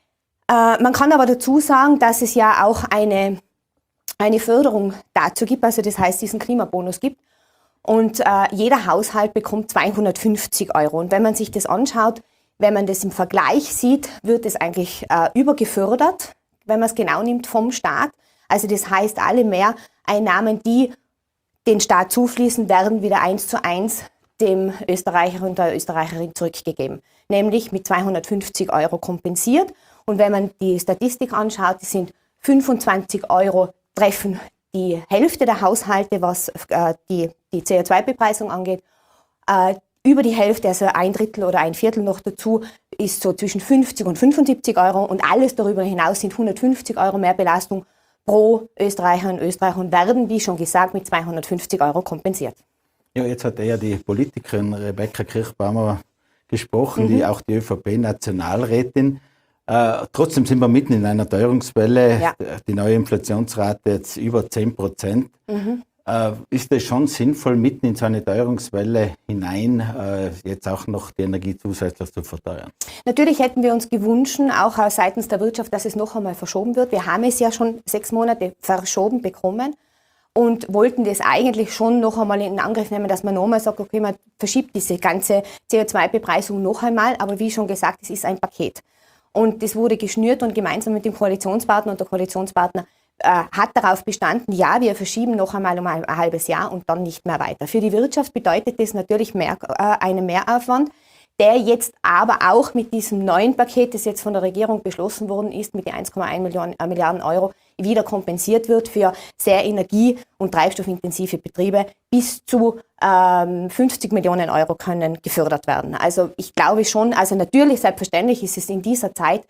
Äh, man kann aber dazu sagen, dass es ja auch eine, eine Förderung dazu gibt, also das heißt diesen Klimabonus gibt. Und äh, jeder Haushalt bekommt zweihundertfünfzig Euro. Und wenn man sich das anschaut, wenn man das im Vergleich sieht, wird es eigentlich äh, übergefördert, wenn man es genau nimmt, vom Staat. Also das heißt, alle Mehreinnahmen, die den Staat zufließen, werden wieder eins zu eins dem Österreicher und der Österreicherin zurückgegeben. Nämlich mit zweihundertfünfzig Euro kompensiert. Und wenn man die Statistik anschaut, die sind fünfundzwanzig Euro treffen die Hälfte der Haushalte, was äh, die, die C O zwei Bepreisung angeht. Äh, über die Hälfte, also ein Drittel oder ein Viertel noch dazu, ist so zwischen fünfzig und fünfundsiebzig Euro. Und alles darüber hinaus sind hundertfünfzig Euro mehr Belastung pro Österreicher und Österreicher und werden, wie schon gesagt, mit zweihundertfünfzig Euro kompensiert. Ja, jetzt hat ja die Politikerin Rebecca Kirchbaumer gesprochen, mhm. die auch die ÖVP-Nationalrätin. Äh, trotzdem sind wir mitten in einer Teuerungswelle. Ja. Die neue Inflationsrate jetzt über zehn Prozent. Mhm. Äh, ist es schon sinnvoll, mitten in so eine Teuerungswelle hinein äh, jetzt auch noch die Energie zusätzlich zu verteuern? Natürlich hätten wir uns gewünscht, auch seitens der Wirtschaft, dass es noch einmal verschoben wird. Wir haben es ja schon sechs Monate verschoben bekommen und wollten das eigentlich schon noch einmal in Angriff nehmen, dass man noch einmal sagt, okay, man verschiebt diese ganze C O zwei Bepreisung noch einmal. Aber wie schon gesagt, es ist ein Paket. Und das wurde geschnürt und gemeinsam mit dem Koalitionspartner und der Koalitionspartner äh, hat darauf bestanden, ja, wir verschieben noch einmal um ein, ein halbes Jahr und dann nicht mehr weiter. Für die Wirtschaft bedeutet das natürlich mehr, äh, einen Mehraufwand, der jetzt aber auch mit diesem neuen Paket, das jetzt von der Regierung beschlossen worden ist, mit den eins Komma eins Milliarden Euro, wieder kompensiert wird für sehr energie- und treibstoffintensive Betriebe. Bis zu ähm, fünfzig Millionen Euro können gefördert werden. Also ich glaube schon, also natürlich, selbstverständlich ist es in dieser Zeit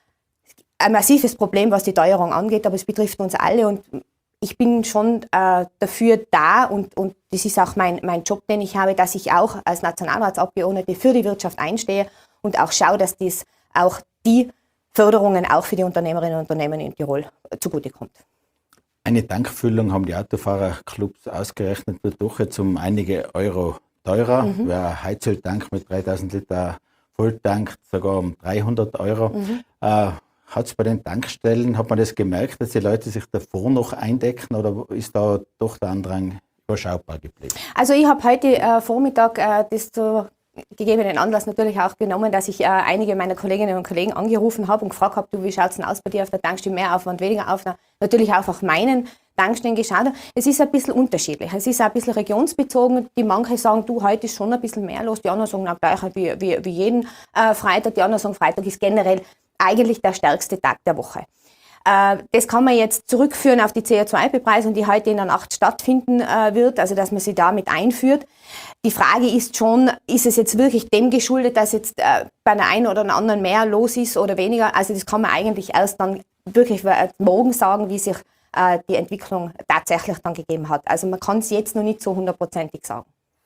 ein massives Problem, was die Teuerung angeht, aber es betrifft uns alle und ich bin schon äh, dafür da und, und das ist auch mein, mein Job, den ich habe, dass ich auch als Nationalratsabgeordnete für die Wirtschaft einstehe und auch schaue, dass dies auch die Förderungen auch für die Unternehmerinnen und Unternehmen in Tirol zugutekommt. Eine Tankfüllung haben die Autofahrerclubs ausgerechnet, wird doch jetzt um einige Euro teurer. Mhm. Wer Heizöltank mit dreitausend Liter Volltank sogar um dreihundert Euro. Mhm. Äh, Hat es bei den Tankstellen, hat man das gemerkt, dass die Leute sich davor noch eindecken oder ist da doch der Andrang überschaubar geblieben? Also ich habe heute äh, Vormittag äh, das zu gegebenen Anlass natürlich auch genommen, dass ich äh, einige meiner Kolleginnen und Kollegen angerufen habe und gefragt habe, du, wie schaut es denn aus bei dir auf der Tankstelle, mehr Aufwand, weniger Aufwand, natürlich auch auf meinen Tankstellen geschaut. Es ist ein bisschen unterschiedlich, es ist ein bisschen regionsbezogen, die manche sagen, du, heute ist schon ein bisschen mehr los, die anderen sagen, na gleich wie, wie, wie jeden äh, Freitag, die anderen sagen, Freitag ist generell eigentlich der stärkste Tag der Woche. Äh, das kann man jetzt zurückführen auf die C O zwei Bepreisung, die heute in der Nacht stattfinden äh, wird, also dass man sie damit einführt. Die Frage ist schon, ist es jetzt wirklich dem geschuldet, dass jetzt äh, bei der einen oder anderen mehr los ist oder weniger? Also das kann man eigentlich erst dann wirklich morgen sagen, wie sich äh, die Entwicklung tatsächlich dann gegeben hat. Also man kann es jetzt noch nicht so hundertprozentig sagen.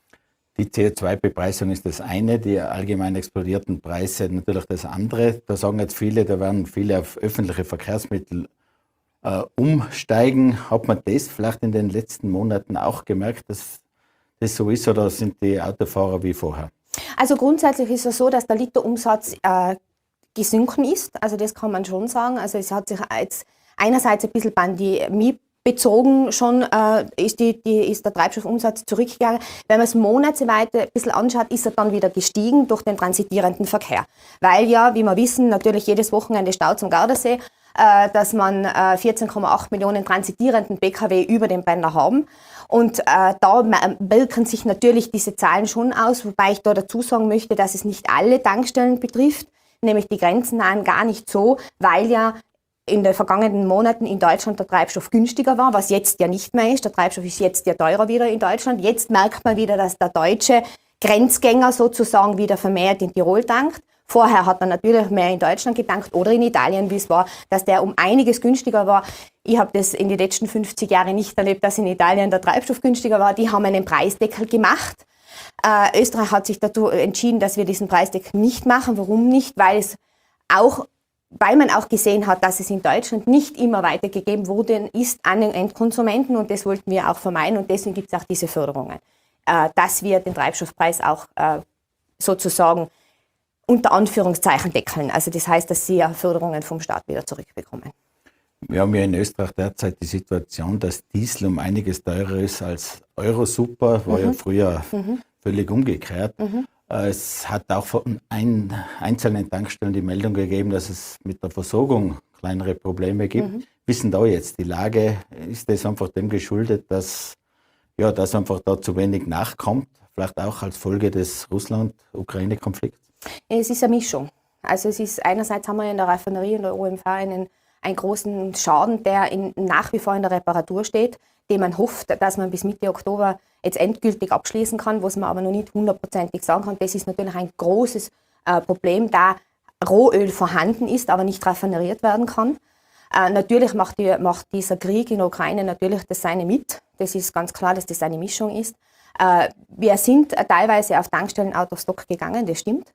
Die C O zwei Bepreisung ist das eine, die allgemein explodierten Preise natürlich das andere. Da sagen jetzt viele, da werden viele auf öffentliche Verkehrsmittel äh, umsteigen. Hat man das vielleicht in den letzten Monaten auch gemerkt, dass das so ist, oder sind die Autofahrer wie vorher? Also grundsätzlich ist es so, dass der Literumsatz äh, gesunken ist. Also das kann man schon sagen. Also es hat sich jetzt einerseits ein bisschen Pandemie bezogen schon äh, ist, die, die, ist der Treibstoffumsatz zurückgegangen. Wenn man es monatsweise ein bisschen anschaut, ist er dann wieder gestiegen durch den transitierenden Verkehr. Weil ja, wie wir wissen, natürlich jedes Wochenende Stau zum Gardasee, äh, dass man äh, vierzehn Komma acht Millionen transitierenden P K W über den Brenner haben. Und äh, da wirken sich natürlich diese Zahlen schon aus, wobei ich da dazu sagen möchte, dass es nicht alle Tankstellen betrifft, nämlich die grenzennahen gar nicht so, weil ja in den vergangenen Monaten in Deutschland der Treibstoff günstiger war, was jetzt ja nicht mehr ist. Der Treibstoff ist jetzt ja teurer wieder in Deutschland. Jetzt merkt man wieder, dass der deutsche Grenzgänger sozusagen wieder vermehrt in Tirol tankt. Vorher hat er natürlich mehr in Deutschland getankt oder in Italien, wie es war, dass der um einiges günstiger war. Ich habe das in den letzten fünfzig Jahren nicht erlebt, dass in Italien der Treibstoff günstiger war. Die haben einen Preisdeckel gemacht. Äh, Österreich hat sich dazu entschieden, dass wir diesen Preisdeckel nicht machen. Warum nicht? Weil es auch weil man auch gesehen hat, dass es in Deutschland nicht immer weitergegeben wurde, ist an den Endkonsumenten und das wollten wir auch vermeiden und deswegen gibt es auch diese Förderungen, äh, dass wir den Treibstoffpreis auch äh, sozusagen unter Anführungszeichen deckeln. Also das heißt, dass sie ja Förderungen vom Staat wieder zurückbekommen. Wir haben ja in Österreich derzeit die Situation, dass Diesel um einiges teurer ist als Eurosuper, war mhm. ja früher mhm. völlig umgekehrt. Mhm. Es hat auch von ein, einzelnen Tankstellen die Meldung gegeben, dass es mit der Versorgung kleinere Probleme gibt. Mhm. Wissen da jetzt die Lage, ist das einfach dem geschuldet, dass, ja, dass einfach da zu wenig nachkommt, vielleicht auch als Folge des Russland-Ukraine-Konflikts? Es ist eine Mischung. Also es ist einerseits haben wir in der Raffinerie und der O M V einen, einen großen Schaden, der in, nach wie vor in der Reparatur steht, den man hofft, dass man bis Mitte Oktober jetzt endgültig abschließen kann, was man aber noch nicht hundertprozentig sagen kann. Das ist natürlich ein großes äh, Problem, da Rohöl vorhanden ist, aber nicht raffineriert werden kann. Äh, natürlich macht, die, macht dieser Krieg in der Ukraine natürlich das seine mit. Das ist ganz klar, dass das eine Mischung ist. Äh, wir sind äh, teilweise auf Tankstellen out of stock gegangen, das stimmt.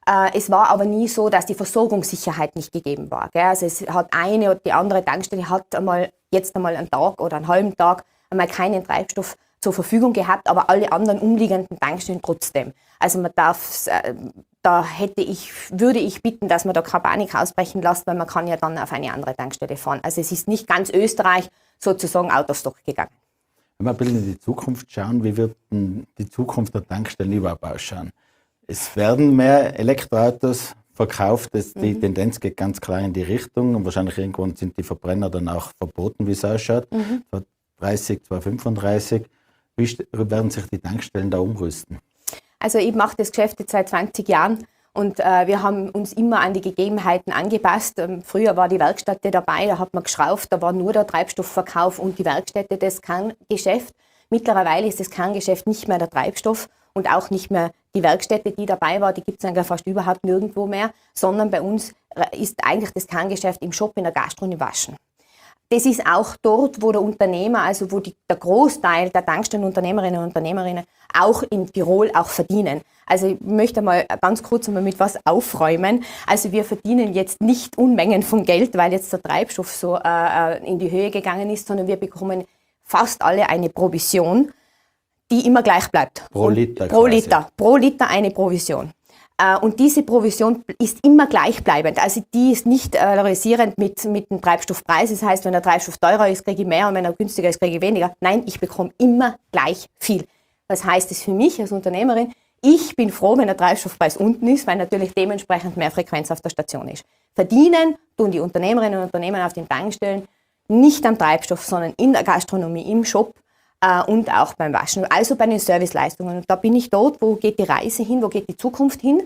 Äh, es war aber nie so, dass die Versorgungssicherheit nicht gegeben war. Gell? Also es hat eine oder die andere Tankstelle hat einmal, jetzt einmal einen Tag oder einen halben Tag einmal keinen Treibstoff zur Verfügung gehabt, aber alle anderen umliegenden Tankstellen trotzdem. Also man darf, äh, da hätte ich, würde ich bitten, dass man da keine Panik ausbrechen lässt, weil man kann ja dann auf eine andere Tankstelle fahren. Also es ist nicht ganz Österreich sozusagen out of stock gegangen. Wenn wir ein bisschen in die Zukunft schauen, wie wird denn die Zukunft der Tankstellen überhaupt ausschauen? Es werden mehr Elektroautos verkauft, das, die mhm. Tendenz geht ganz klar in die Richtung und wahrscheinlich irgendwann sind die Verbrenner dann auch verboten, wie es ausschaut, mhm. zwanzig dreißig, zwanzig fünfunddreißig. Wie werden sich die Tankstellen da umrüsten? Also ich mache das Geschäft jetzt seit zwanzig Jahren und äh, wir haben uns immer an die Gegebenheiten angepasst. Ähm, früher war die Werkstätte dabei, da hat man geschraubt, da war nur der Treibstoffverkauf und die Werkstätte das Kerngeschäft. Mittlerweile ist das Kerngeschäft nicht mehr der Treibstoff und auch nicht mehr die Werkstätte, die dabei war, die gibt es eigentlich fast überhaupt nirgendwo mehr, sondern bei uns ist eigentlich das Kerngeschäft im Shop, in der Gastro und im Waschen. Das ist auch dort, wo der Unternehmer, also wo die, der Großteil der Tankstellenunternehmerinnen und Unternehmerinnen auch in Tirol auch verdienen. Also ich möchte mal ganz kurz einmal mit was aufräumen. Also wir verdienen jetzt nicht Unmengen von Geld, weil jetzt der Treibstoff so äh, in die Höhe gegangen ist, sondern wir bekommen fast alle eine Provision, die immer gleich bleibt. Pro Liter. Pro Liter, pro Liter eine Provision. Und diese Provision ist immer gleichbleibend. Also die ist nicht valorisierend mit, mit dem Treibstoffpreis. Das heißt, wenn der Treibstoff teurer ist, kriege ich mehr und wenn er günstiger ist, kriege ich weniger. Nein, ich bekomme immer gleich viel. Was heißt es für mich als Unternehmerin? Ich bin froh, wenn der Treibstoffpreis unten ist, weil natürlich dementsprechend mehr Frequenz auf der Station ist. Verdienen tun die Unternehmerinnen und Unternehmer auf den Tankstellen nicht am Treibstoff, sondern in der Gastronomie, im Shop, und auch beim Waschen, also bei den Serviceleistungen. Und da bin ich dort, wo geht die Reise hin, wo geht die Zukunft hin.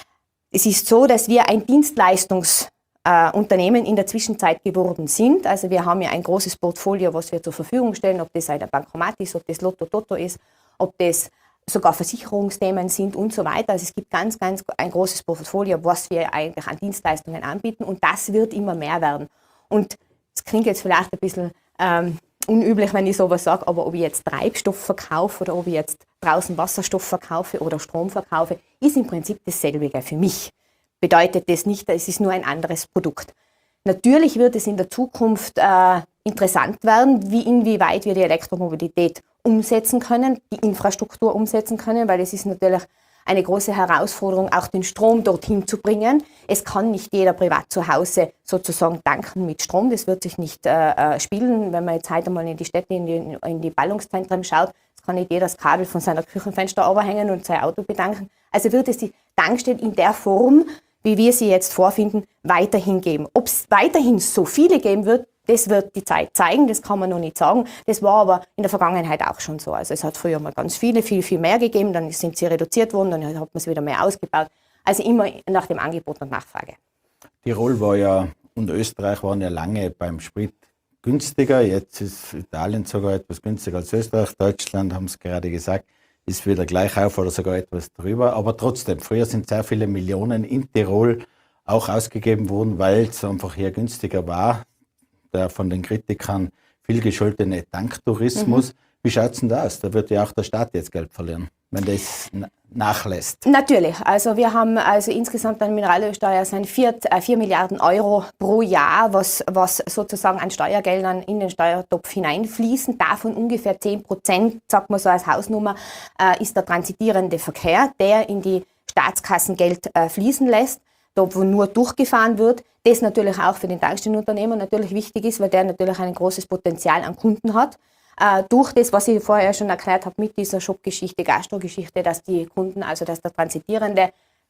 Es ist so, dass wir ein Dienstleistungsunternehmen in der Zwischenzeit geworden sind. Also wir haben ja ein großes Portfolio, was wir zur Verfügung stellen, ob das ein Bankomat ist, ob das Lotto Toto ist, ob das sogar Versicherungsthemen sind und so weiter. Also es gibt ganz, ganz ein großes Portfolio, was wir eigentlich an Dienstleistungen anbieten und das wird immer mehr werden. Und es klingt jetzt vielleicht ein bisschen ähm, unüblich, wenn ich sowas sage, aber ob ich jetzt Treibstoff verkaufe oder ob ich jetzt draußen Wasserstoff verkaufe oder Strom verkaufe, ist im Prinzip dasselbe für mich. Bedeutet das nicht, es ist nur ein anderes Produkt. Natürlich wird es in der Zukunft äh, interessant werden, wie inwieweit wir die Elektromobilität umsetzen können, die Infrastruktur umsetzen können, weil es ist natürlich eine große Herausforderung, auch den Strom dorthin zu bringen. Es kann nicht jeder privat zu Hause sozusagen tanken mit Strom. Das wird sich nicht äh, spielen. Wenn man jetzt heute mal in die Städte, in die, in die Ballungszentren schaut, kann nicht jeder das Kabel von seiner Küchenfenster runterhängen und sein Auto betanken. Also wird es die Tankstellen in der Form, wie wir sie jetzt vorfinden, weiterhin geben. Ob es weiterhin so viele geben wird, das wird die Zeit zeigen, das kann man noch nicht sagen. Das war aber in der Vergangenheit auch schon so. Also es hat früher mal ganz viele, viel, viel mehr gegeben, dann sind sie reduziert worden, dann hat man sie wieder mehr ausgebaut. Also immer nach dem Angebot und Nachfrage. Tirol war ja und Österreich waren ja lange beim Sprit günstiger. Jetzt ist Italien sogar etwas günstiger als Österreich. Deutschland, haben es gerade gesagt, ist wieder gleich auf oder sogar etwas drüber. Aber trotzdem, früher sind sehr viele Millionen in Tirol auch ausgegeben worden, weil es einfach hier günstiger war. Der von den Kritikern viel gescholtene Tanktourismus. Mhm. Wie schaut es denn da aus? Da wird ja auch der Staat jetzt Geld verlieren, wenn das nachlässt. Natürlich. Also wir haben also insgesamt eine Mineralölsteuer sind vier, äh, vier Milliarden Euro pro Jahr, was, was sozusagen an Steuergeldern in den Steuertopf hineinfließen. Davon ungefähr zehn Prozent, sagt man so als Hausnummer, äh, ist der transitierende Verkehr, der in die Staatskassen Geld äh, fließen lässt. Da, wo nur durchgefahren wird, das natürlich auch für den Tankstellenunternehmer natürlich wichtig ist, weil der natürlich ein großes Potenzial an Kunden hat. Äh, durch das, was ich vorher schon erklärt habe mit dieser Shop-Geschichte, Gastro-Geschichte, dass die Kunden, also dass der Transitierende,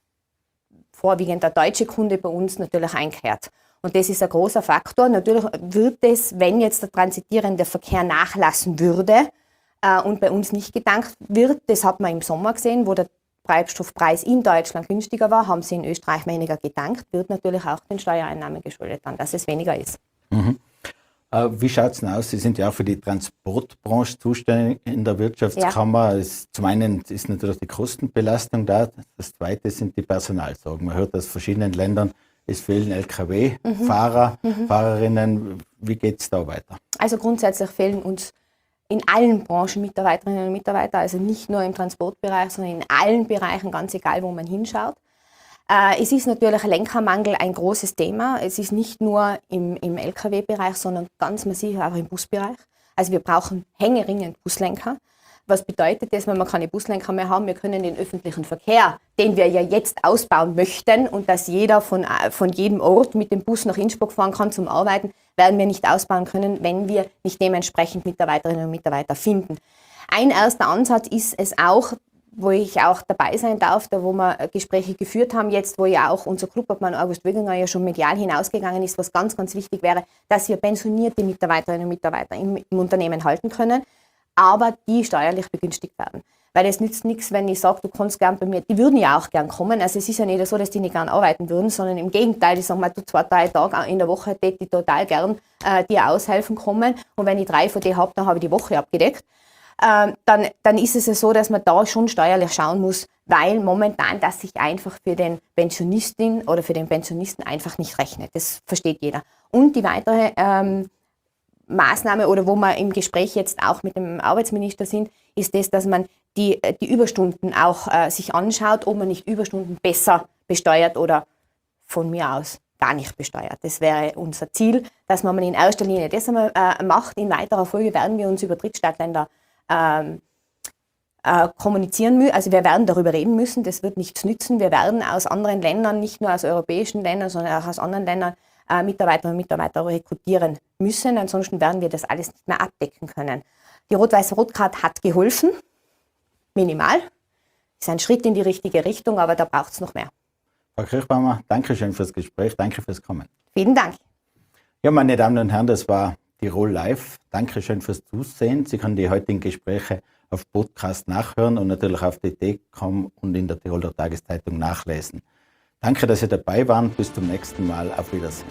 vorwiegend der deutsche Kunde bei uns natürlich einkehrt. Und das ist ein großer Faktor. Natürlich wird es, wenn jetzt der transitierende Verkehr nachlassen würde äh, und bei uns nicht getankt wird, das hat man im Sommer gesehen, wo der Treibstoffpreis in Deutschland günstiger war, haben sie in Österreich weniger getankt, wird natürlich auch den Steuereinnahmen geschuldet, dann, dass es weniger ist. Mhm. Äh, wie schaut es denn aus? Sie sind ja auch für die Transportbranche zuständig in der Wirtschaftskammer. Ja. Es, zum einen ist natürlich die Kostenbelastung da, das zweite sind die Personalsorgen. Man hört aus verschiedenen Ländern, es fehlen L K W-Fahrer, mhm. mhm. Fahrerinnen. Wie geht es da weiter? Also grundsätzlich fehlen uns in allen Branchen Mitarbeiterinnen und Mitarbeiter, also nicht nur im Transportbereich, sondern in allen Bereichen, ganz egal, wo man hinschaut. Äh, es ist natürlich Lenkermangel ein großes Thema. Es ist nicht nur im, im L K W-Bereich, sondern ganz massiv auch im Busbereich. Also wir brauchen hängeringend Buslenker. Was bedeutet das, wenn wir keine Buslenker mehr haben? Wir können den öffentlichen Verkehr, den wir ja jetzt ausbauen möchten und dass jeder von, von jedem Ort mit dem Bus nach Innsbruck fahren kann zum Arbeiten, werden wir nicht ausbauen können, wenn wir nicht dementsprechend Mitarbeiterinnen und Mitarbeiter finden. Ein erster Ansatz ist es auch, wo ich auch dabei sein darf, da wo wir Gespräche geführt haben, jetzt wo ja auch unser Clubobmann August Wöginger ja schon medial hinausgegangen ist, was ganz, ganz wichtig wäre, dass wir pensionierte Mitarbeiterinnen und Mitarbeiter im, im Unternehmen halten können, aber die steuerlich begünstigt werden. Weil es nützt nichts, wenn ich sage, du kannst gern bei mir, die würden ja auch gern kommen, also es ist ja nicht so, dass die nicht gern arbeiten würden, sondern im Gegenteil, ich sage mal, du zwei, drei Tage in der Woche, die ich total gern äh, dir aushelfen kommen und wenn ich drei von denen habe, dann habe ich die Woche abgedeckt. Dann, dann ist es ja so, dass man da schon steuerlich schauen muss, weil momentan das sich einfach für den Pensionistin oder für den Pensionisten einfach nicht rechnet. Das versteht jeder. Und die weitere ähm, Maßnahme oder wo wir im Gespräch jetzt auch mit dem Arbeitsminister sind, ist das, dass man die, die Überstunden auch äh, sich anschaut, ob man nicht Überstunden besser besteuert oder von mir aus gar nicht besteuert. Das wäre unser Ziel, dass man in erster Linie das einmal äh, macht. In weiterer Folge werden wir uns über Drittstaatländer Ähm, äh, kommunizieren müssen, also wir werden darüber reden müssen, das wird nichts nützen. Wir werden aus anderen Ländern, nicht nur aus europäischen Ländern, sondern auch aus anderen Ländern äh, Mitarbeiterinnen und Mitarbeiter rekrutieren müssen, ansonsten werden wir das alles nicht mehr abdecken können. Die Rot-Weiß-Rot-Card hat geholfen, minimal, ist ein Schritt in die richtige Richtung, aber da braucht es noch mehr. Frau Kirchbaumer, danke schön fürs Gespräch, danke fürs Kommen. Vielen Dank. Ja, meine Damen und Herren, das war Tirol Live. Dankeschön fürs Zusehen. Sie können die heutigen Gespräche auf Podcast nachhören und natürlich auf t t punkt com und in der Tiroler Tageszeitung nachlesen. Danke, dass Sie dabei waren. Bis zum nächsten Mal. Auf Wiedersehen.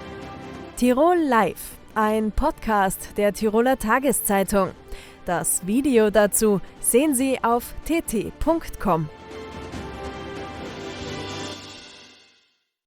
Tirol Live, ein Podcast der Tiroler Tageszeitung. Das Video dazu sehen Sie auf t t punkt com.